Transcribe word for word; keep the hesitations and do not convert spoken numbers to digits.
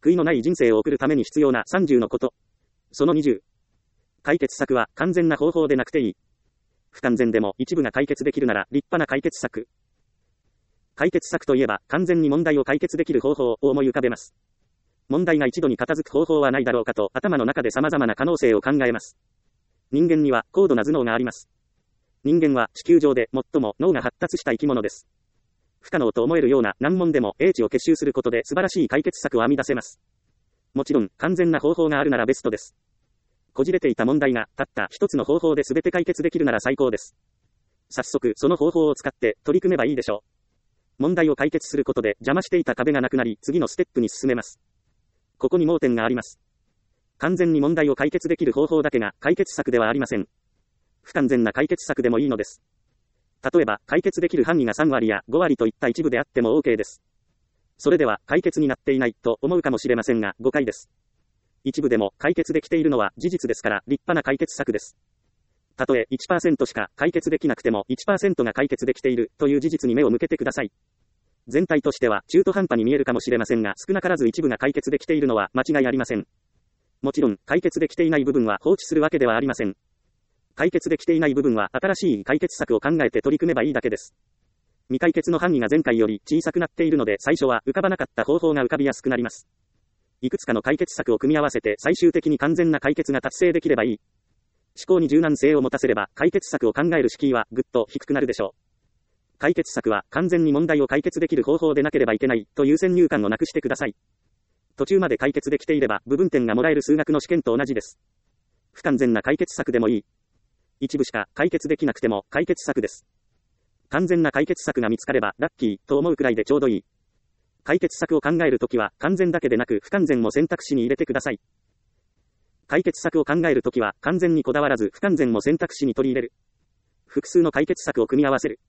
悔いのない人生を送るために必要なさんじゅうのこと。そのにじゅう。解決策は完全な方法でなくていい。不完全でも一部が解決できるなら立派な解決策。解決策といえば完全に問題を解決できる方法を思い浮かべます。問題が一度に片付く方法はないだろうかと頭の中で様々な可能性を考えます。人間には高度な頭脳があります。人間は地球上で最も脳が発達した生き物です。不可能と思えるような難問でも英知を結集することで素晴らしい解決策を編み出せます。もちろん完全な方法があるならベストです。こじれていた問題がたった一つの方法で全て解決できるなら最高です。早速その方法を使って取り組めばいいでしょう。問題を解決することで邪魔していた壁がなくなり次のステップに進めます。ここに盲点があります。完全に問題を解決できる方法だけが解決策ではありません。不完全な解決策でもいいのです。例えば、解決できる範囲がさんわりやごわりといった一部であっても OK です。それでは解決になっていないと思うかもしれませんが、誤解です。一部でも解決できているのは事実ですから立派な解決策です。たとえ いちパーセント しか解決できなくても いちパーセント が解決できているという事実に目を向けてください。全体としては中途半端に見えるかもしれませんが、少なからず一部が解決できているのは間違いありません。もちろん解決できていない部分は放置するわけではありません。解決できていない部分は新しい解決策を考えて取り組めばいいだけです。未解決の範囲が前回より小さくなっているので最初は浮かばなかった方法が浮かびやすくなります。いくつかの解決策を組み合わせて最終的に完全な解決が達成できればいい。思考に柔軟性を持たせれば解決策を考える敷居はぐっと低くなるでしょう。解決策は完全に問題を解決できる方法でなければいけないという先入観をなくしてください。途中まで解決できていれば部分点がもらえる数学の試験と同じです。不完全な解決策でもいい。一部しか解決できなくても解決策です。完全な解決策が見つかればラッキーと思うくらいでちょうどいい。解決策を考えるときは完全だけでなく不完全も選択肢に入れてください。解決策を考えるときは完全にこだわらず不完全も選択肢に取り入れる。複数の解決策を組み合わせる。